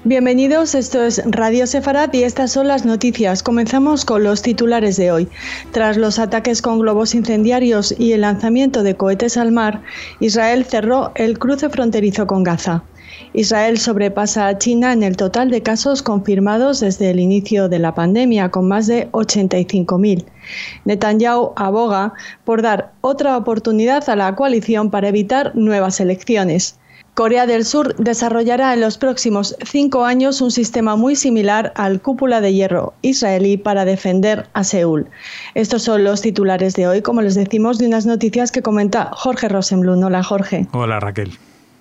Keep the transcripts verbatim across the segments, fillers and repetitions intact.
Bienvenidos, esto es Radio Sefarad y estas son las noticias. Comenzamos con los titulares de hoy. Tras los ataques con globos incendiarios y el lanzamiento de cohetes al mar, Israel cerró el cruce fronterizo con Gaza. Israel sobrepasa a China en el total de casos confirmados desde el inicio de la pandemia, con más de ochenta y cinco mil. Netanyahu aboga por dar otra oportunidad a la coalición para evitar nuevas elecciones. Corea del Sur desarrollará en los próximos cinco años un sistema muy similar al cúpula de hierro israelí para defender a Seúl. Estos son los titulares de hoy, como les decimos, de unas noticias que comenta Jorge Rosenblum. Hola, Jorge. Hola, Raquel.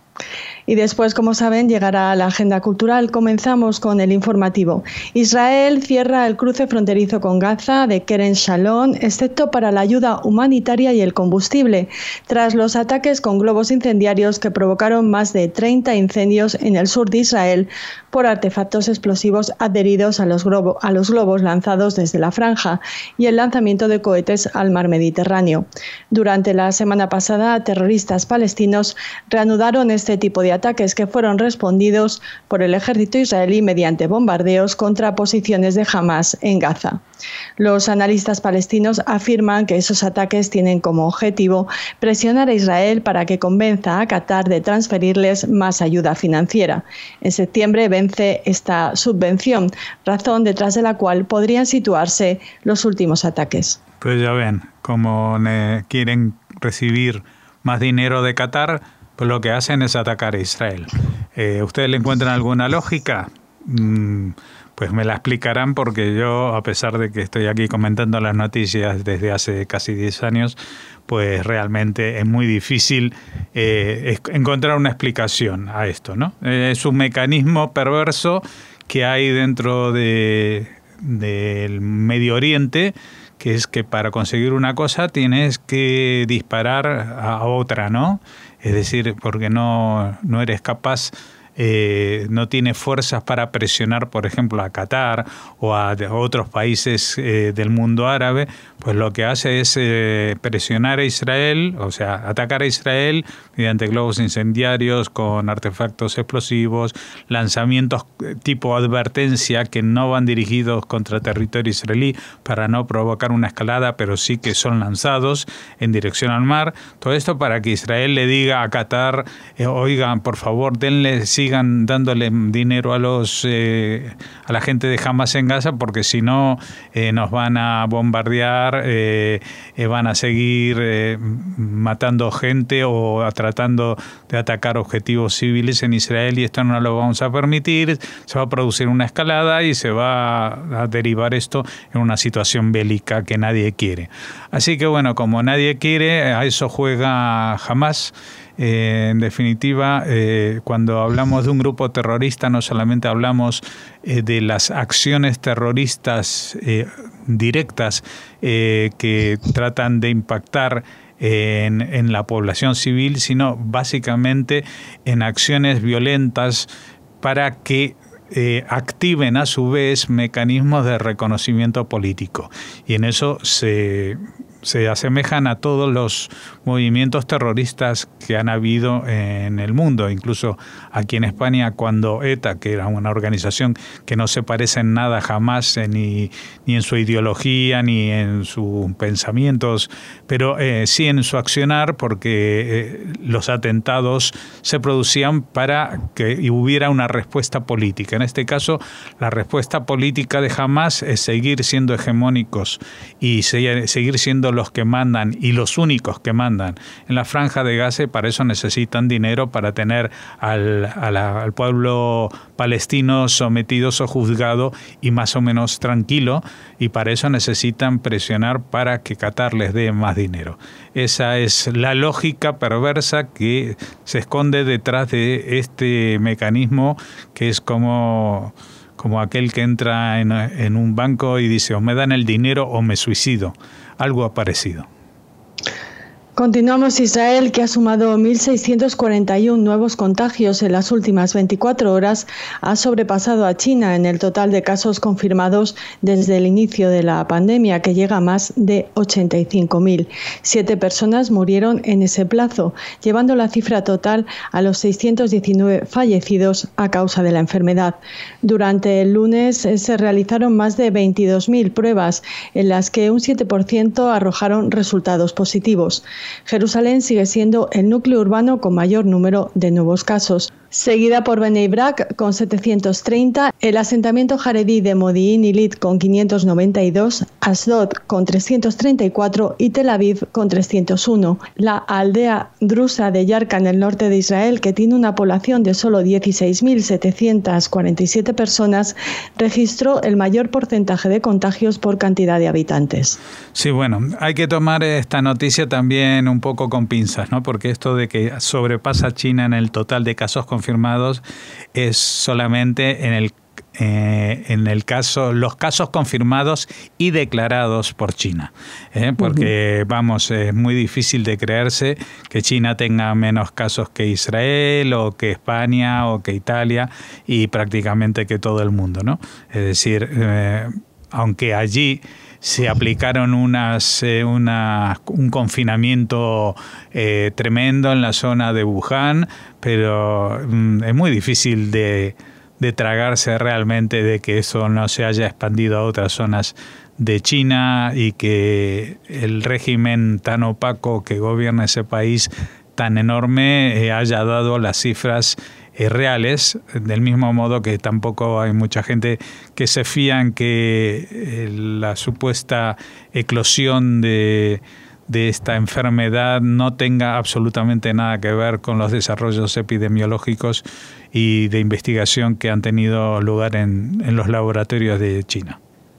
Y después, como saben, llegará la agenda cultural. Comenzamos con el informativo. Israel cierra el cruce fronterizo con Gaza de Kerem Shalom, excepto para la ayuda humanitaria y el combustible, tras los ataques con globos incendiarios que provocaron más de treinta incendios en el sur de Israel por artefactos explosivos adheridos a los, globo, a los globos lanzados desde la franja y el lanzamiento de cohetes al mar Mediterráneo. Durante la semana pasada, terroristas palestinos reanudaron este tipo de ataques que fueron respondidos por el ejército israelí mediante bombardeos contra posiciones de Hamás en Gaza. Los analistas palestinos afirman que esos ataques tienen como objetivo presionar a Israel para que convenza a Qatar de transferirles más ayuda financiera. En septiembre vence esta subvención, razón detrás de la cual podrían situarse los últimos ataques. Pues ya ven, como quieren recibir más dinero de Qatar, pues lo que hacen es atacar a Israel. Eh, ¿Ustedes le encuentran alguna lógica? Mm, pues me la explicarán, porque yo, a pesar de que estoy aquí comentando las noticias desde hace casi diez años, pues realmente es muy difícil eh, encontrar una explicación a esto, ¿no? Eh, es un mecanismo perverso que hay dentro de, del Medio Oriente, que es que para conseguir una cosa tienes que disparar a otra, ¿no? Es decir, porque no, no eres capaz, eh, no tienes fuerzas para presionar, por ejemplo, a Qatar o a otros países eh, del mundo árabe, pues lo que hace es eh, presionar a Israel, o sea, atacar a Israel mediante globos incendiarios con artefactos explosivos, lanzamientos tipo advertencia que no van dirigidos contra territorio israelí para no provocar una escalada, pero sí que son lanzados en dirección al mar. Todo esto para que Israel le diga a Qatar, eh, oigan, por favor, denle, sigan dándole dinero a los eh, a la gente de Hamás en Gaza, porque si no eh, nos van a bombardear, eh, eh, van a seguir eh, matando gente o tratando de atacar objetivos civiles en Israel, y esto no lo vamos a permitir. Se va a producir una escalada y se va a derivar esto en una situación bélica que nadie quiere. Así que bueno, como nadie quiere, a eso juega Hamás. Eh, en definitiva, eh, cuando hablamos de un grupo terrorista, no solamente hablamos eh, de las acciones terroristas eh, directas eh, que tratan de impactar En, en la población civil, sino básicamente en acciones violentas para que eh, activen a su vez mecanismos de reconocimiento político. Y en eso se, se asemejan a todos los movimientos terroristas que han habido en el mundo. Incluso aquí en España, cuando ETA, que era una organización que no se parece en nada jamás, eh, ni, ni en su ideología, ni en sus pensamientos, pero eh, sí en su accionar, porque eh, los atentados se producían para que hubiera una respuesta política. En este caso, la respuesta política de Hamás es seguir siendo hegemónicos y seguir siendo los que mandan y los únicos que mandan en la franja de Gaza, y para eso necesitan dinero para tener al, a la, al pueblo palestino sometido o juzgado y más o menos tranquilo, y para eso necesitan presionar para que Qatar les dé más dinero. Esa es la lógica perversa que se esconde detrás de este mecanismo, que es como, como aquel que entra en, en un banco y dice: o me dan el dinero o me suicido. Algo parecido. Continuamos. Israel, que ha sumado mil seiscientos cuarenta y uno nuevos contagios en las últimas veinticuatro horas, ha sobrepasado a China en el total de casos confirmados desde el inicio de la pandemia, que llega a más de ochenta y cinco mil. Siete personas murieron en ese plazo, llevando la cifra total a los seiscientos diecinueve fallecidos a causa de la enfermedad. Durante el lunes se realizaron más de veintidós mil pruebas, en las que un siete por ciento arrojaron resultados positivos. Jerusalén sigue siendo el núcleo urbano con mayor número de nuevos casos, seguida por Bnei Brak con setecientos treinta, el asentamiento jaredí de Modi'in Ilit con quinientos noventa y dos, Asdod con trescientos treinta y cuatro y Tel Aviv con trescientos uno. La aldea drusa de Yarka, en el norte de Israel, que tiene una población de solo dieciséis mil setecientas cuarenta y siete personas, registró el mayor porcentaje de contagios por cantidad de habitantes. Sí, bueno, hay que tomar esta noticia también un poco con pinzas, ¿no? Porque esto de que sobrepasa a China en el total de casos confirmados es solamente en el Eh, en el caso, los casos confirmados y declarados por China, ¿eh? porque uh-huh. vamos, es muy difícil de creerse que China tenga menos casos que Israel o que España o que Italia y prácticamente que todo el mundo, ¿no? Es decir, eh, aunque allí se aplicaron unas, eh, una, un confinamiento eh, tremendo en la zona de Wuhan, pero mm, es muy difícil de de tragarse realmente de que eso no se haya expandido a otras zonas de China y que el régimen tan opaco que gobierna ese país tan enorme eh, haya dado las cifras eh, reales, del mismo modo que tampoco hay mucha gente que se fía en que eh, la supuesta eclosión de de esta enfermedad no tenga absolutamente nada que ver con los desarrollos epidemiológicos y de investigación que han tenido lugar en, en los laboratorios de China.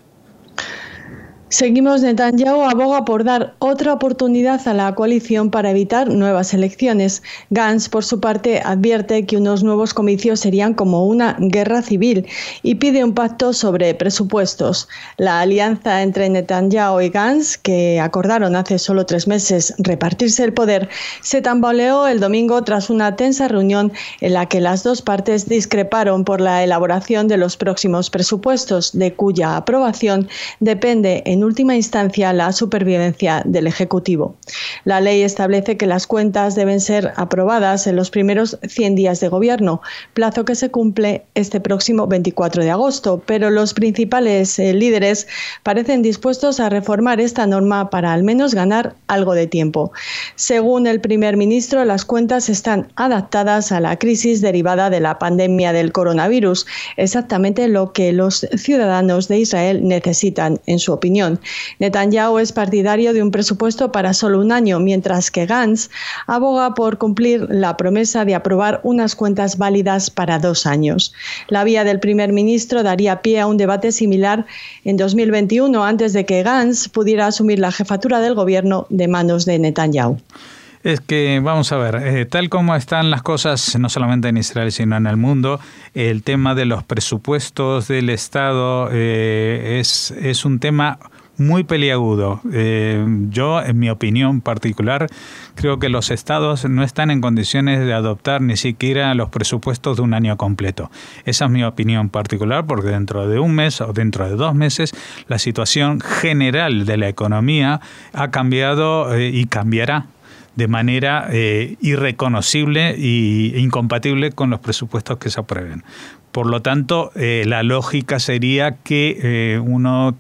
Seguimos. Netanyahu aboga por dar otra oportunidad a la coalición para evitar nuevas elecciones. Gantz, por su parte, advierte que unos nuevos comicios serían como una guerra civil y pide un pacto sobre presupuestos. La alianza entre Netanyahu y Gantz, que acordaron hace solo tres meses repartirse el poder, se tambaleó el domingo tras una tensa reunión en la que las dos partes discreparon por la elaboración de los próximos presupuestos, de cuya aprobación depende en En última instancia la supervivencia del Ejecutivo. La ley establece que las cuentas deben ser aprobadas en los primeros cien días de gobierno, plazo que se cumple este próximo veinticuatro de agosto, pero los principales eh, líderes parecen dispuestos a reformar esta norma para al menos ganar algo de tiempo. Según el primer ministro, las cuentas están adaptadas a la crisis derivada de la pandemia del coronavirus, exactamente lo que los ciudadanos de Israel necesitan, en su opinión. Netanyahu es partidario de un presupuesto para solo un año, mientras que Gantz aboga por cumplir la promesa de aprobar unas cuentas válidas para dos años. La vía del primer ministro daría pie a un debate similar en dos mil veintiuno, antes de que Gantz pudiera asumir la jefatura del gobierno de manos de Netanyahu. Es que, vamos a ver, eh, tal como están las cosas, no solamente en Israel, sino en el mundo, el tema de los presupuestos del Estado eh, es, es un tema muy peliagudo. Eh, yo, en mi opinión particular, creo que los estados no están en condiciones de adoptar ni siquiera los presupuestos de un año completo. Esa es mi opinión particular, porque dentro de un mes o dentro de dos meses la situación general de la economía ha cambiado eh, y cambiará de manera eh, irreconocible e incompatible con los presupuestos que se aprueben. Por lo tanto, eh, la lógica sería que eh, uno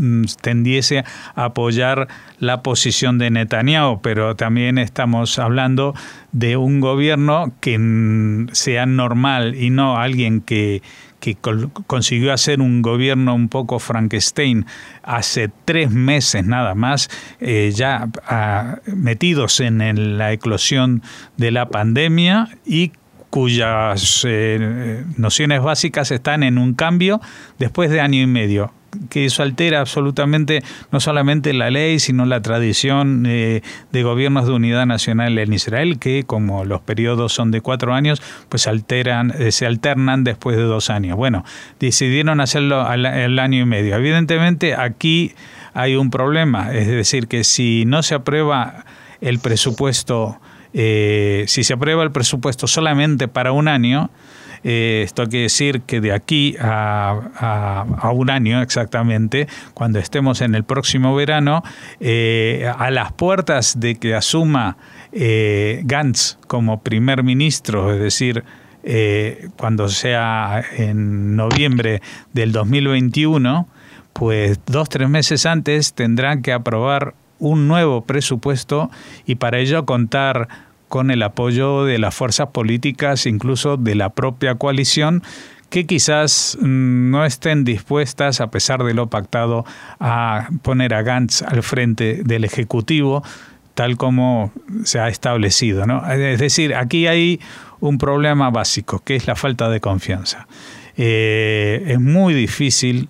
tendiese a apoyar la posición de Netanyahu, pero también estamos hablando de un gobierno que sea normal y no alguien que, que consiguió hacer un gobierno un poco Frankenstein hace tres meses nada más, eh, ya ah, metidos en, en la eclosión de la pandemia y cuyas eh, nociones básicas están en un cambio después de año y medio, que eso altera absolutamente no solamente la ley, sino la tradición eh, de gobiernos de unidad nacional en Israel, que como los periodos son de cuatro años, pues alteran, eh, se alternan después de dos años. Bueno, decidieron hacerlo al, al año y medio. Evidentemente aquí hay un problema, es decir, que si no se aprueba el presupuesto, eh, si se aprueba el presupuesto solamente para un año, Eh, esto quiere decir que de aquí a, a, a un año exactamente, cuando estemos en el próximo verano, eh, a las puertas de que asuma eh, Gantz como primer ministro, es decir, eh, cuando sea en noviembre del dos mil veintiuno, pues dos, tres meses antes tendrán que aprobar un nuevo presupuesto y para ello contar con el apoyo de las fuerzas políticas, incluso de la propia coalición, que quizás no estén dispuestas, a pesar de lo pactado, a poner a Gantz al frente del Ejecutivo, tal como se ha establecido, ¿no? Es decir, aquí hay un problema básico, que es la falta de confianza. Eh, es muy difícil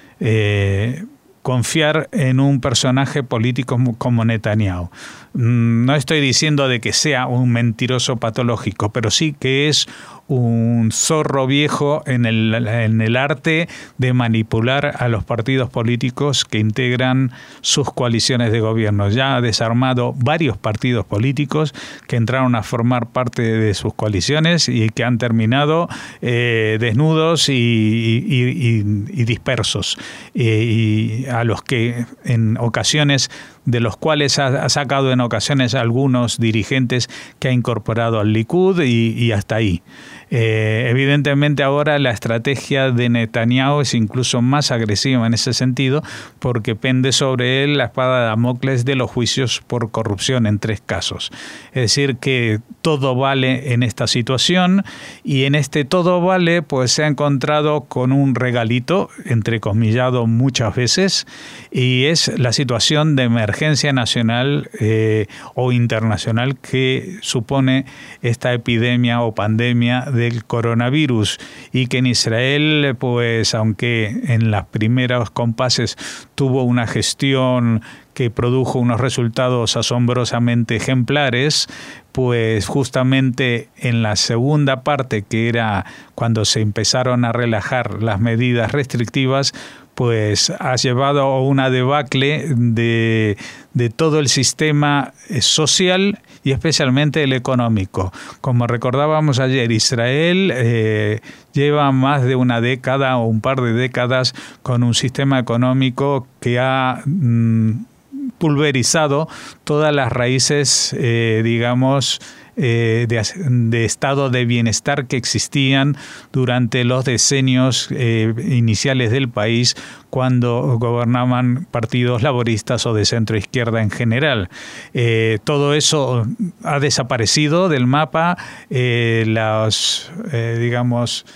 eh, confiar en un personaje político como Netanyahu. No estoy diciendo de que sea un mentiroso patológico, pero sí que es un zorro viejo en el, en el arte de manipular a los partidos políticos que integran sus coaliciones de gobierno. Ya ha desarmado varios partidos políticos que entraron a formar parte de sus coaliciones y que han terminado eh, desnudos y, y, y, y dispersos, eh, y a los que en ocasiones de los cuales ha, ha sacado en ocasiones algunos dirigentes que ha incorporado al Likud y, y hasta ahí. Eh, evidentemente ahora la estrategia de Netanyahu es incluso más agresiva en ese sentido porque pende sobre él la espada de Damocles de los juicios por corrupción en tres casos. Es decir, que todo vale en esta situación y en este todo vale pues se ha encontrado con un regalito, entrecomillado muchas veces, y es la situación de emergencia nacional eh, o internacional que supone esta epidemia o pandemia del coronavirus, y que en Israel, pues aunque en las primeras compases tuvo una gestión que produjo unos resultados asombrosamente ejemplares, pues justamente en la segunda parte, que era cuando se empezaron a relajar las medidas restrictivas, pues ha llevado a una debacle de, de todo el sistema social y especialmente el económico. Como recordábamos ayer, Israel eh, lleva más de una década o un par de décadas con un sistema económico que ha mm, pulverizado todas las raíces, eh, digamos, Eh, de, de estado de bienestar que existían durante los decenios eh, iniciales del país cuando gobernaban partidos laboristas o de centro izquierda en general. Eh, todo eso ha desaparecido del mapa, eh, las, eh, digamos,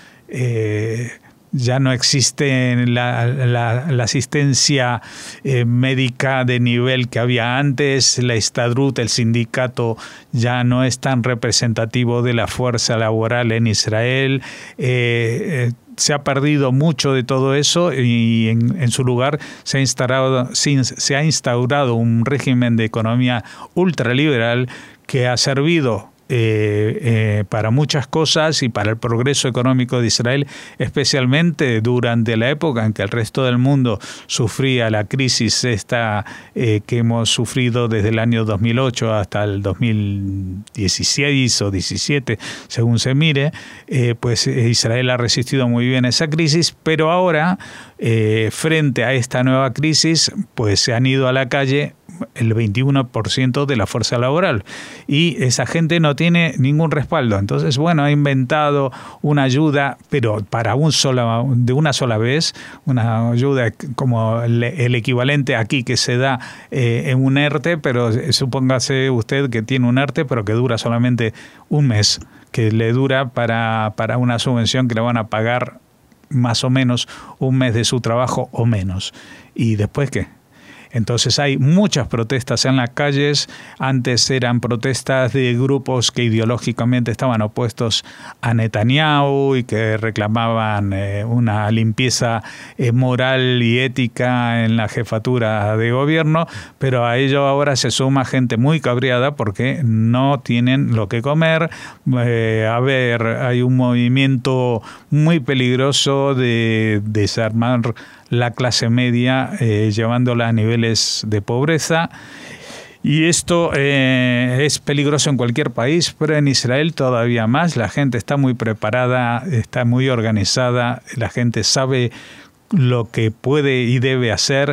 eh, ya no existe la, la, la asistencia eh, médica de nivel que había antes. La Histadrut, el sindicato, ya no es tan representativo de la fuerza laboral en Israel. Eh, eh, se ha perdido mucho de todo eso y en, en su lugar se ha instaurado, se ha instaurado un régimen de economía ultraliberal que ha servido Eh, eh, para muchas cosas y para el progreso económico de Israel, especialmente durante la época en que el resto del mundo sufría la crisis esta eh, que hemos sufrido desde el año dos mil ocho hasta el dos mil dieciséis o diecisiete, según se mire. Eh, pues Israel ha resistido muy bien esa crisis, pero ahora, eh, frente a esta nueva crisis, pues se han ido a la calle el veintiuno por ciento de la fuerza laboral y esa gente no tiene ningún respaldo. Entonces, bueno, ha inventado una ayuda, pero para un sola, de una sola vez, una ayuda como el, el equivalente aquí que se da eh, en un ERTE, pero supóngase usted que tiene un ERTE, pero que dura solamente un mes, que le dura para, para una subvención que le van a pagar más o menos un mes de su trabajo o menos. ¿Y después qué? Entonces hay muchas protestas en las calles. Antes eran protestas de grupos que ideológicamente estaban opuestos a Netanyahu y que reclamaban eh, una limpieza eh, moral y ética en la jefatura de gobierno, pero a ello ahora se suma gente muy cabreada porque no tienen lo que comer. Eh, a ver, hay un movimiento muy peligroso de desarmar la clase media, eh, llevándola a niveles de pobreza. Y esto eh, es peligroso en cualquier país, pero en Israel todavía más. La gente está muy preparada, está muy organizada, la gente sabe lo que puede y debe hacer,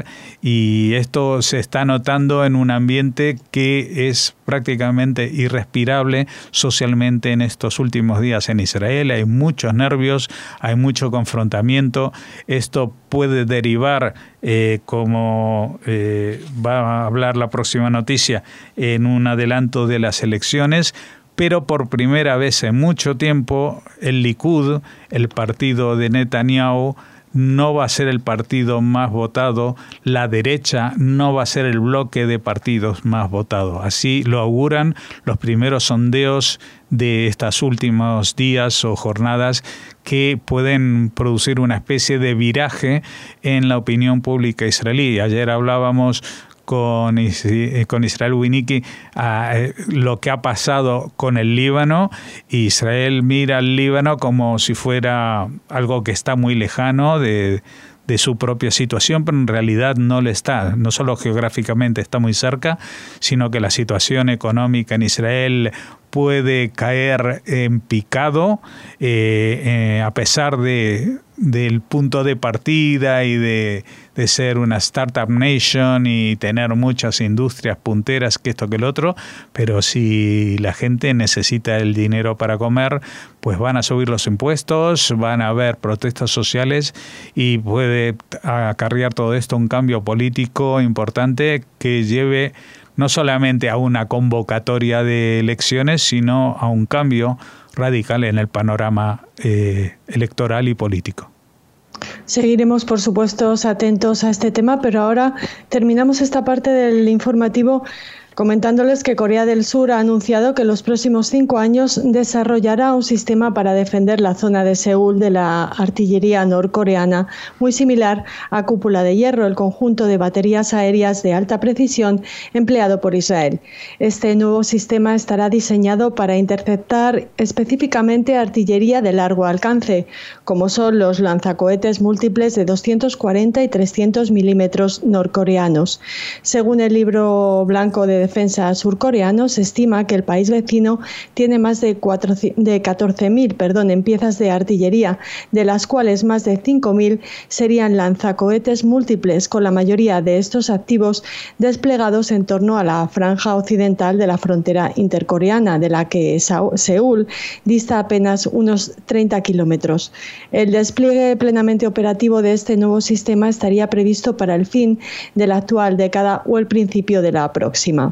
y esto se está notando en un ambiente que es prácticamente irrespirable socialmente en estos últimos días en Israel. Hay muchos nervios, hay mucho confrontamiento. Esto puede derivar, eh, como eh, va a hablar la próxima noticia, en un adelanto de las elecciones. Pero por primera vez en mucho tiempo el Likud, el partido de Netanyahu, no va a ser el partido más votado, la derecha no va a ser el bloque de partidos más votado. Así lo auguran los primeros sondeos de estos últimos días o jornadas, que pueden producir una especie de viraje en la opinión pública israelí. Ayer hablábamos con, con Israel Winnicki a lo que ha pasado con el Líbano. Israel mira al Líbano como si fuera algo que está muy lejano de, de su propia situación, pero en realidad no le está. No solo geográficamente está muy cerca, sino que la situación económica en Israel puede caer en picado, eh, eh, a pesar de del punto de partida y de, de ser una startup nation y tener muchas industrias punteras, que esto que el otro, pero si la gente necesita el dinero para comer, pues van a subir los impuestos, van a haber protestas sociales y puede acarrear todo esto un cambio político importante que lleve no solamente a una convocatoria de elecciones, sino a un cambio radical en el panorama eh, electoral y político. Seguiremos, por supuesto, atentos a este tema, pero ahora terminamos esta parte del informativo comentándoles que Corea del Sur ha anunciado que en los próximos cinco años desarrollará un sistema para defender la zona de Seúl de la artillería norcoreana, muy similar a Cúpula de Hierro, el conjunto de baterías aéreas de alta precisión empleado por Israel. Este nuevo sistema estará diseñado para interceptar específicamente artillería de largo alcance, como son los lanzacohetes múltiples de doscientos cuarenta y trescientos milímetros norcoreanos. Según el libro blanco de defensa surcoreano, se estima que el país vecino tiene más de, de catorce mil perdón, en piezas de artillería, de las cuales más de cinco mil serían lanzacohetes múltiples, con la mayoría de estos activos desplegados en torno a la franja occidental de la frontera intercoreana, de la que Seúl dista apenas unos treinta kilómetros. El despliegue plenamente operativo de este nuevo sistema estaría previsto para el fin de la actual década o el principio de la próxima.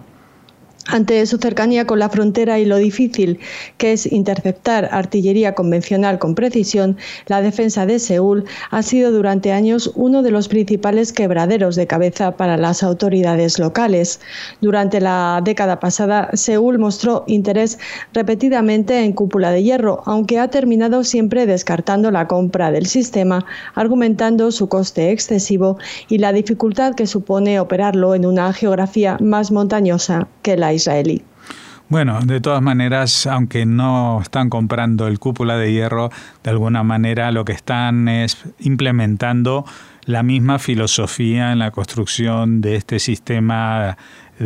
Ante su cercanía con la frontera y lo difícil que es interceptar artillería convencional con precisión, la defensa de Seúl ha sido durante años uno de los principales quebraderos de cabeza para las autoridades locales. Durante la década pasada, Seúl mostró interés repetidamente en Cúpula de Hierro, aunque ha terminado siempre descartando la compra del sistema, argumentando su coste excesivo y la dificultad que supone operarlo en una geografía más montañosa que la israelí. Bueno, de todas maneras, aunque no están comprando el Cúpula de Hierro, de alguna manera lo que están es implementando la misma filosofía en la construcción de este sistema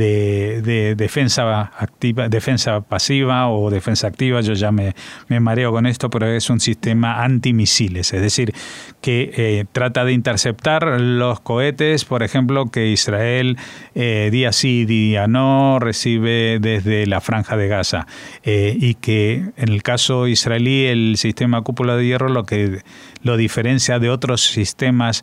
de, de defensa activa, defensa pasiva o defensa activa. Yo ya me, me mareo con esto, pero es un sistema antimisiles, es decir, que eh, trata de interceptar los cohetes, por ejemplo, que Israel eh, día sí, día no recibe desde la Franja de Gaza, eh, y que en el caso israelí el sistema Cúpula de Hierro lo que lo diferencia de otros sistemas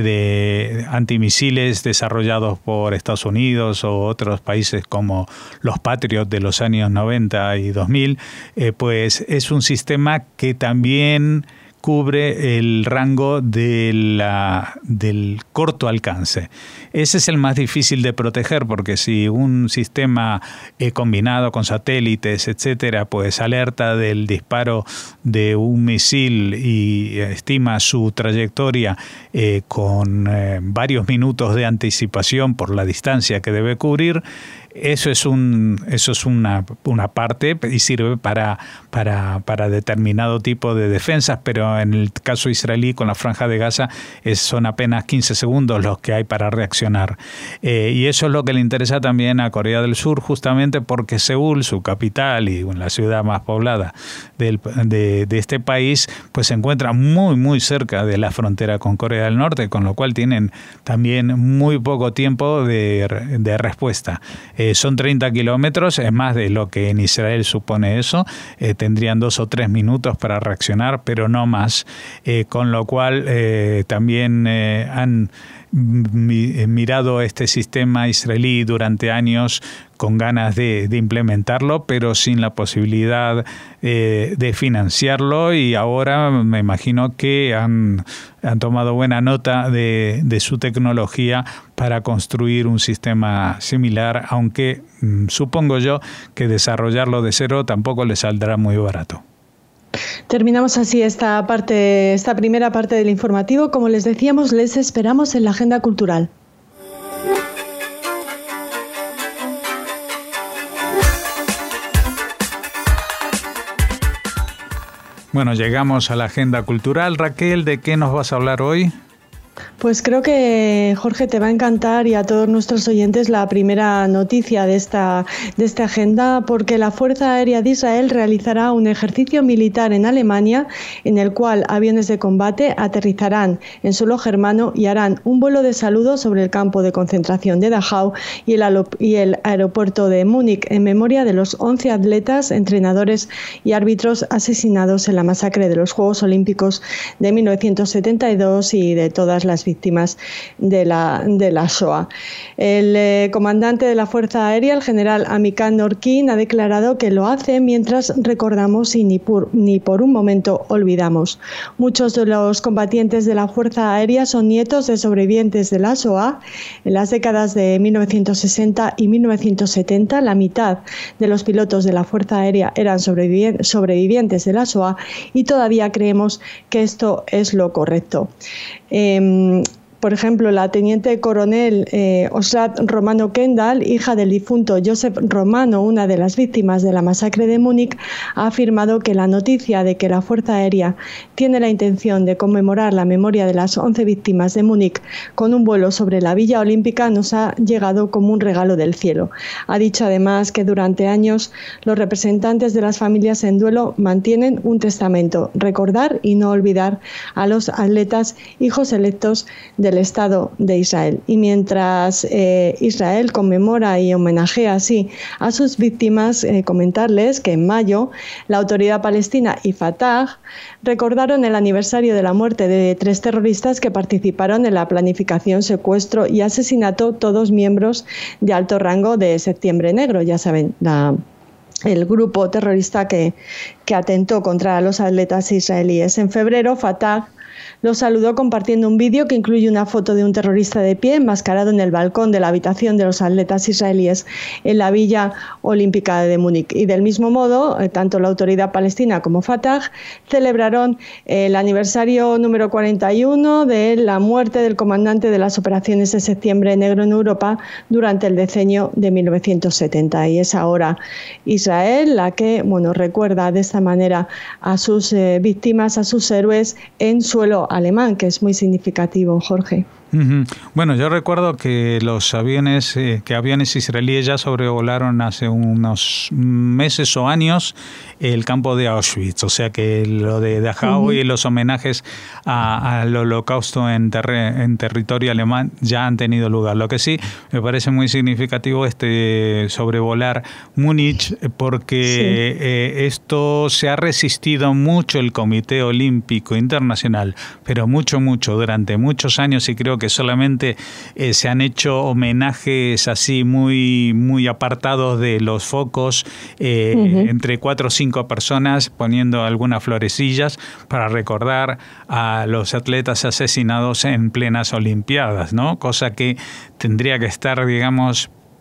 de antimisiles desarrollados por Estados Unidos o otros países como los Patriot de los años noventa y dos mil, eh, pues es un sistema que también cubre el rango de la, del corto alcance. Ese es el más difícil de proteger, porque si un sistema eh, combinado con satélites, etcétera, pues alerta del disparo de un misil y estima su trayectoria eh, con eh, varios minutos de anticipación por la distancia que debe cubrir, Eso es un eso es una, una parte y sirve para, para, para determinado tipo de defensas, pero en el caso israelí con la Franja de Gaza es, son apenas quince segundos los que hay para reaccionar. Eh, y eso es lo que le interesa también a Corea del Sur, justamente porque Seúl, su capital y bueno, la ciudad más poblada del, de, de este país, pues se encuentra muy, muy cerca de la frontera con Corea del Norte, con lo cual tienen también muy poco tiempo de, de respuesta. Eh, son treinta kilómetros, es más de lo que en Israel supone eso. Eh, tendrían dos o tres minutos para reaccionar, pero no más. Eh, con lo cual eh, también eh, han mi, mirado este sistema israelí durante años con ganas de, de implementarlo, pero sin la posibilidad eh, de financiarlo, y ahora me imagino que han, han tomado buena nota de, de su tecnología para construir un sistema similar, aunque mmm, supongo yo que desarrollarlo de cero tampoco les saldrá muy barato. Terminamos así esta parte, esta primera parte del informativo. Como les decíamos, les esperamos en la agenda cultural. Bueno, llegamos a la agenda cultural. Raquel, ¿de qué nos vas a hablar hoy? Pues creo que, Jorge, te va a encantar, y a todos nuestros oyentes, la primera noticia de esta, de esta agenda, porque la Fuerza Aérea de Israel realizará un ejercicio militar en Alemania en el cual aviones de combate aterrizarán en suelo germano y harán un vuelo de saludo sobre el campo de concentración de Dachau y el, y el aeropuerto de Múnich, en memoria de los once atletas, entrenadores y árbitros asesinados en la masacre de los Juegos Olímpicos de mil novecientos setenta y dos y de todas las víctimas de la, de la Shoah. El eh, comandante de la Fuerza Aérea, el general Amikan Norkin, ha declarado que lo hace mientras recordamos y ni por, ni por un momento olvidamos. Muchos de los combatientes de la Fuerza Aérea son nietos de sobrevivientes de la Shoah. En las décadas de mil novecientos sesenta y mil novecientos setenta, la mitad de los pilotos de la Fuerza Aérea eran sobrevivi- sobrevivientes de la Shoah, y todavía creemos que esto es lo correcto. Eh, Por ejemplo, la teniente coronel eh, Osrat Romano Kendall, hija del difunto Joseph Romano, una de las víctimas de la masacre de Múnich, ha afirmado que la noticia de que la Fuerza Aérea tiene la intención de conmemorar la memoria de las once víctimas de Múnich con un vuelo sobre la Villa Olímpica nos ha llegado como un regalo del cielo. Ha dicho además que durante años los representantes de las familias en duelo mantienen un testamento: recordar y no olvidar a los atletas, hijos electos del Estado de Israel. Y mientras eh, Israel conmemora y homenajea así a sus víctimas, eh, comentarles que en mayo la Autoridad Palestina y Fatah recordaron el aniversario de la muerte de tres terroristas que participaron en la planificación, secuestro y asesinato, todos miembros de alto rango, de Septiembre Negro. Ya saben, la el grupo terrorista que, que atentó contra los atletas israelíes. En febrero, Fatah los saludó compartiendo un vídeo que incluye una foto de un terrorista de pie enmascarado en el balcón de la habitación de los atletas israelíes en la Villa Olímpica de Múnich. Y del mismo modo, tanto la Autoridad Palestina como Fatah celebraron el aniversario número cuarenta y uno de la muerte del comandante de las operaciones de Septiembre Negro en Europa durante el decenio de mil novecientos setenta. Y es ahora Israel la que, bueno, recuerda de esta manera a sus eh, víctimas, a sus héroes en suelo alemán, que es muy significativo, Jorge. Uh-huh. Bueno, yo recuerdo que los aviones, eh, que aviones israelíes ya sobrevolaron hace unos meses o años el campo de Auschwitz, o sea que lo de Dachau uh-huh. y los homenajes a, al holocausto en, terre, en territorio alemán ya han tenido lugar. Lo que sí me parece muy significativo este sobrevolar Múnich, porque sí. eh, esto se ha resistido mucho el Comité Olímpico Internacional, pero mucho, mucho, durante muchos años, y creo que solamente eh, se han hecho homenajes así muy, muy apartados de los focos, eh, uh-huh. entre cuatro o cinco personas poniendo algunas florecillas para recordar a los atletas asesinados en plenas Olimpiadas, ¿no? Cosa que tendría que estar, digamos,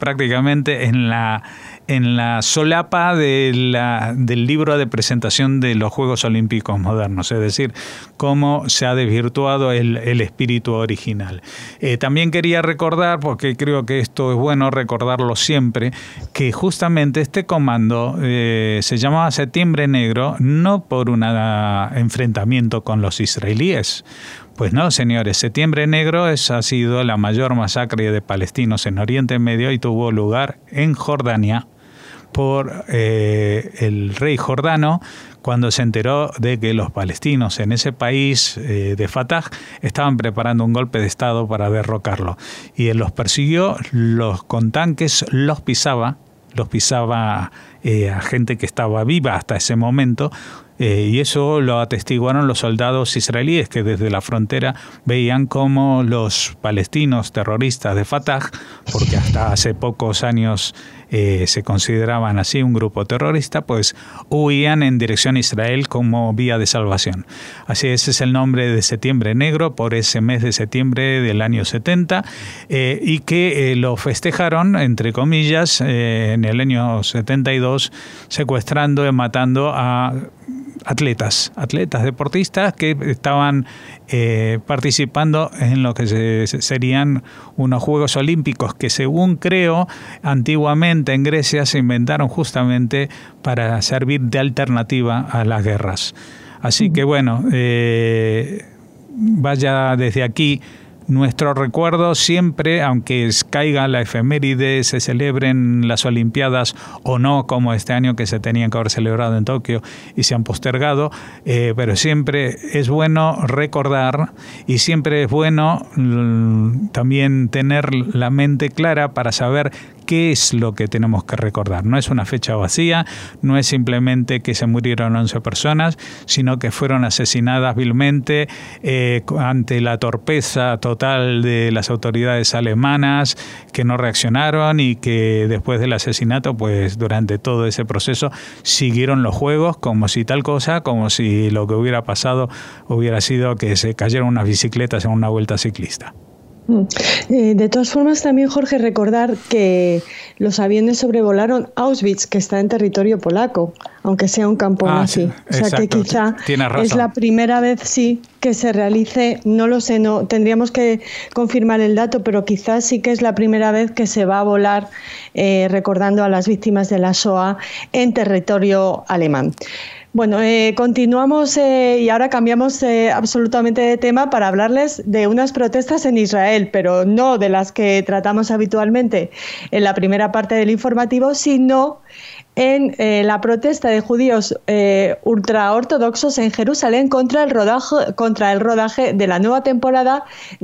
prácticamente en la, en la solapa de la, del libro de presentación de los Juegos Olímpicos modernos, es decir, cómo se ha desvirtuado el, el espíritu original. Eh, también quería recordar, porque creo que esto es bueno recordarlo siempre, que justamente este comando eh, se llamaba Septiembre Negro no por un enfrentamiento con los israelíes. Pues no, señores, Septiembre Negro es, ha sido la mayor masacre de palestinos en Oriente Medio y tuvo lugar en Jordania por eh, el rey jordano cuando se enteró de que los palestinos en ese país eh, de Fatah estaban preparando un golpe de Estado para derrocarlo. Y él los persiguió, los con tanques los pisaba, los pisaba eh, a gente que estaba viva hasta ese momento, eh, y eso lo atestiguaron los soldados israelíes que desde la frontera veían cómo los palestinos terroristas de Fatah, porque hasta hace pocos años eh, se consideraban así un grupo terrorista, pues huían en dirección a Israel como vía de salvación. Así ese es el nombre de Septiembre Negro por ese mes de septiembre del año setenta, eh, y que eh, lo festejaron, entre comillas, eh, en el año setenta y dos, secuestrando y matando a atletas, atletas deportistas que estaban eh, participando en lo que se, serían unos Juegos Olímpicos que, según creo, antiguamente en Grecia se inventaron justamente para servir de alternativa a las guerras. Así que bueno, eh, vaya desde aquí nuestro recuerdo siempre, aunque caiga la efeméride, se celebren las Olimpiadas o no, como este año que se tenían que haber celebrado en Tokio y se han postergado, eh, pero siempre es bueno recordar y siempre es bueno mm, también tener la mente clara para saber qué es lo que tenemos que recordar. No es una fecha vacía, no es simplemente que se murieron once personas, sino que fueron asesinadas vilmente eh, ante la torpeza total de las autoridades alemanas, que no reaccionaron y que después del asesinato, pues durante todo ese proceso siguieron los juegos como si tal cosa, como si lo que hubiera pasado hubiera sido que se cayeron unas bicicletas en una vuelta ciclista. De todas formas, también, Jorge, recordar que los aviones sobrevolaron Auschwitz, que está en territorio polaco, aunque sea un campo ah, nazi. Sí, o sea exacto. Que quizá es la primera vez, sí, que se realice, no lo sé, no tendríamos que confirmar el dato, pero quizás sí que es la primera vez que se va a volar eh, recordando a las víctimas de la Shoah en territorio alemán. Bueno, eh, continuamos eh, y ahora cambiamos eh, absolutamente de tema para hablarles de unas protestas en Israel, pero no de las que tratamos habitualmente en la primera parte del informativo, sino en eh, la protesta de judíos eh, ultraortodoxos en Jerusalén contra el rodaje, contra el rodaje de la nueva temporada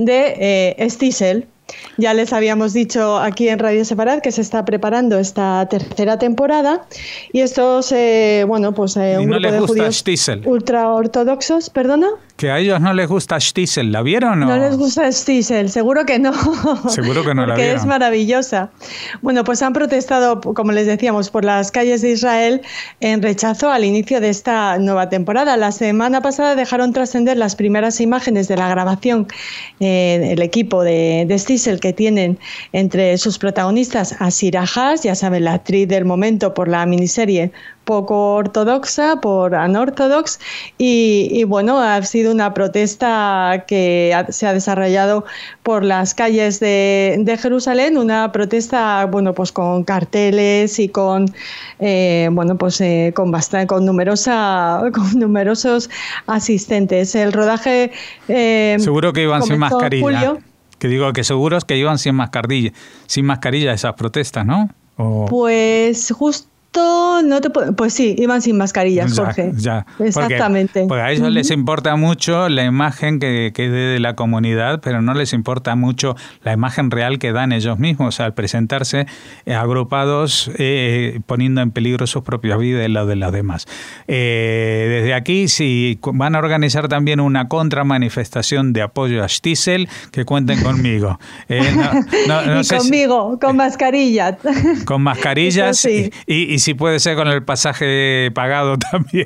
de eh, Shtisel. Ya les habíamos dicho aquí en Radio Sefarad que se está preparando esta tercera temporada y estos, eh, bueno, pues eh, un no grupo de judíos Shtisel. ultraortodoxos, ¿perdona? Que a ellos no les gusta Shtisel, ¿la vieron o no? No les gusta Shtisel, seguro que no. Seguro que no la vieron. Porque es maravillosa. Bueno, pues han protestado, como les decíamos, por las calles de Israel en rechazo al inicio de esta nueva temporada. La semana pasada dejaron trascender las primeras imágenes de la grabación, eh, el equipo de, de Shtisel, que tienen entre sus protagonistas a Shira Haas, ya saben, la actriz del momento por la miniserie poco ortodoxa, por Unorthodox, y, y bueno, ha sido una protesta que ha, se ha desarrollado por las calles de, de Jerusalén, una protesta, bueno, pues con carteles y con, eh, bueno, pues eh, con bastante, con numerosa, con numerosos asistentes. El rodaje eh, seguro que iban sin mascarilla. Julio. Que digo que seguro es que iban sin mascarilla, sin mascarilla esas protestas, ¿no? O... Pues justo no te puedo, pues sí, iban sin mascarillas, Jorge. Ya, ya. Exactamente. Porque, porque a ellos uh-huh. les importa mucho la imagen que quede de la comunidad, pero no les importa mucho la imagen real que dan ellos mismos al presentarse eh, agrupados, eh, poniendo en peligro sus propias vidas y las de los demás. Eh, desde aquí, si van a organizar también una contramanifestación de apoyo a Shtisel, que cuenten conmigo. Eh, no, no, no y sé conmigo, si, con mascarilla. Con mascarillas sí. y, y si puede ser con el pasaje pagado también.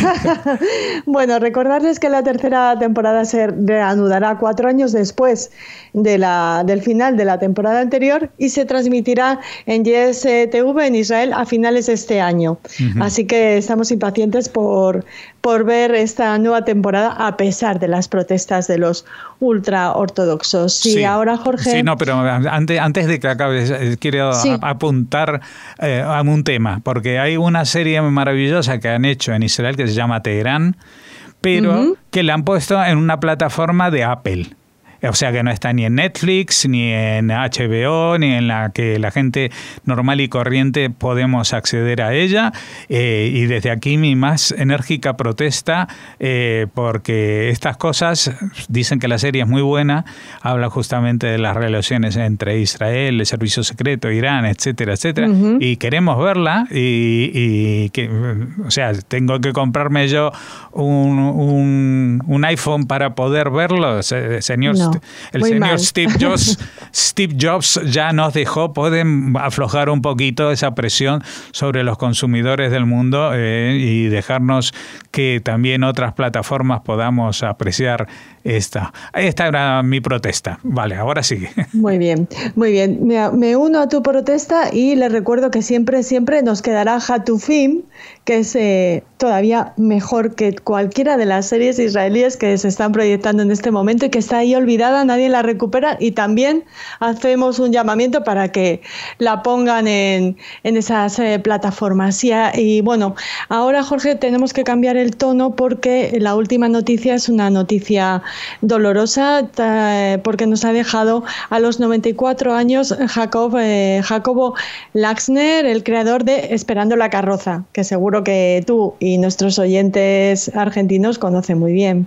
Bueno, recordarles que la tercera temporada se reanudará cuatro años después de la, del final de la temporada anterior y se transmitirá en Yes T V en Israel a finales de este año. Uh-huh. Así que estamos impacientes por, por ver esta nueva temporada a pesar de las protestas de los ultraortodoxos. Sí, sí, ahora Jorge... Sí, no, pero antes, antes de que acabes, quiero sí. apuntar eh, a un tema, porque hay una serie maravillosa que han hecho en Israel que se llama Teherán, pero uh-huh. que la han puesto en una plataforma de Apple. O sea que no está ni en Netflix, ni en H B O, ni en la que la gente normal y corriente podemos acceder a ella. Eh, y desde aquí mi más enérgica protesta, eh, porque estas cosas, dicen que la serie es muy buena, habla justamente de las relaciones entre Israel, el servicio secreto, Irán, etcétera, etcétera. Uh-huh. Y queremos verla y, y que, o sea, tengo que comprarme yo un, un, un iPhone para poder verlo, señor. No. El Muy señor mal. Steve Jobs, Steve Jobs ya nos dejó, pueden aflojar un poquito esa presión sobre los consumidores del mundo eh, y dejarnos que también otras plataformas podamos apreciar esta. Esta era mi protesta. Vale, ahora sigue. Muy bien, muy bien. Me, me uno a tu protesta y les recuerdo que siempre, siempre nos quedará Hatufim, que es eh, todavía mejor que cualquiera de las series israelíes que se están proyectando en este momento y que está ahí olvidada, nadie la recupera, y también hacemos un llamamiento para que la pongan en, en esas eh, plataformas. Y, y bueno, ahora Jorge, tenemos que cambiar el tono porque la última noticia es una noticia dolorosa, eh, porque nos ha dejado a los noventa y cuatro años Jacob, eh, Jacobo Laxner, el creador de Esperando la carroza, que seguro que tú y nuestros oyentes argentinos conocen muy bien.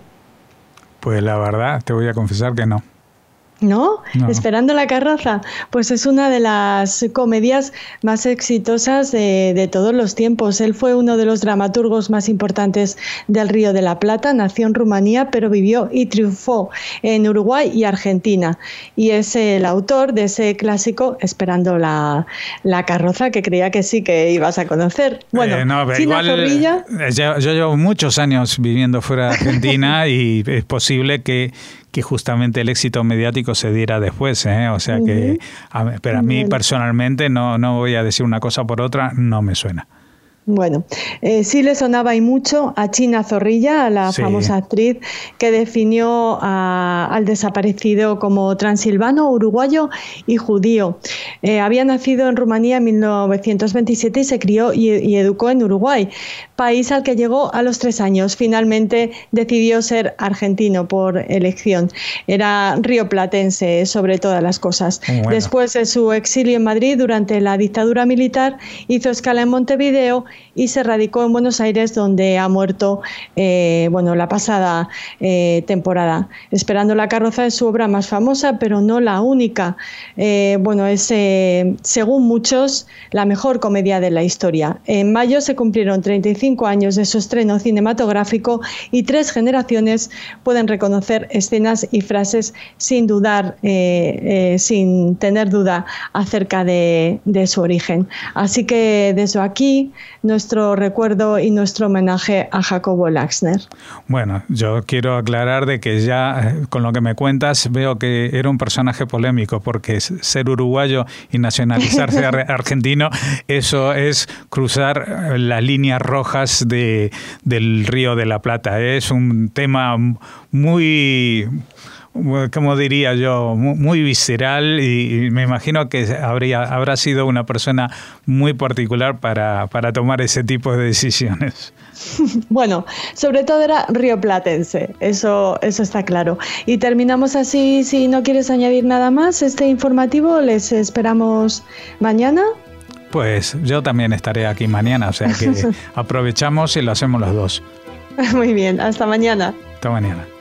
Pues la verdad, te voy a confesar que no. ¿No? No. Esperando la carroza, pues es una de las comedias más exitosas de, de todos los tiempos. Él fue uno de los dramaturgos más importantes del Río de la Plata, nació en Rumanía, pero vivió y triunfó en Uruguay y Argentina. Y es el autor de ese clásico Esperando la, la carroza, que creía que sí que ibas a conocer. Bueno, eh, no, China igual, Zorrilla... Yo, yo llevo muchos años viviendo fuera de Argentina y es posible que que justamente el éxito mediático se diera después, ¿eh? O sea que, a, pero a mí personalmente, no, no voy a decir una cosa por otra, no me suena. Bueno, eh, sí le sonaba y mucho a China Zorrilla, a la sí. famosa actriz que definió a, al desaparecido como transilvano, uruguayo y judío. Eh, había nacido en Rumanía en mil novecientos veintisiete y se crió y, y educó en Uruguay, país al que llegó a los tres años. Finalmente decidió ser argentino por elección. Era rioplatense sobre todas las cosas. Bueno. Después de su exilio en Madrid durante la dictadura militar, hizo escala en Montevideo y se radicó en Buenos Aires, donde ha muerto eh, bueno, la pasada eh, temporada. Esperando la carroza es su obra más famosa, pero no la única. Eh, bueno, es, eh, según muchos, la mejor comedia de la historia. En mayo se cumplieron treinta y cinco años de su estreno cinematográfico y tres generaciones pueden reconocer escenas y frases sin dudar, eh, eh, sin tener duda acerca de, de su origen. Así que desde aquí, nuestro recuerdo y nuestro homenaje a Jacobo Laxner. Bueno, yo quiero aclarar de que ya con lo que me cuentas veo que era un personaje polémico, porque ser uruguayo y nacionalizarse argentino, eso es cruzar las líneas rojas de, del Río de la Plata. Es un tema muy... como diría yo, muy visceral, y me imagino que habría, habrá sido una persona muy particular para, para tomar ese tipo de decisiones. Bueno, sobre todo era rioplatense, eso, eso está claro. Y terminamos así. Si no quieres añadir nada más, este informativo les esperamos mañana. Pues yo también estaré aquí mañana, o sea que aprovechamos y lo hacemos los dos. Muy bien, hasta mañana. Hasta mañana.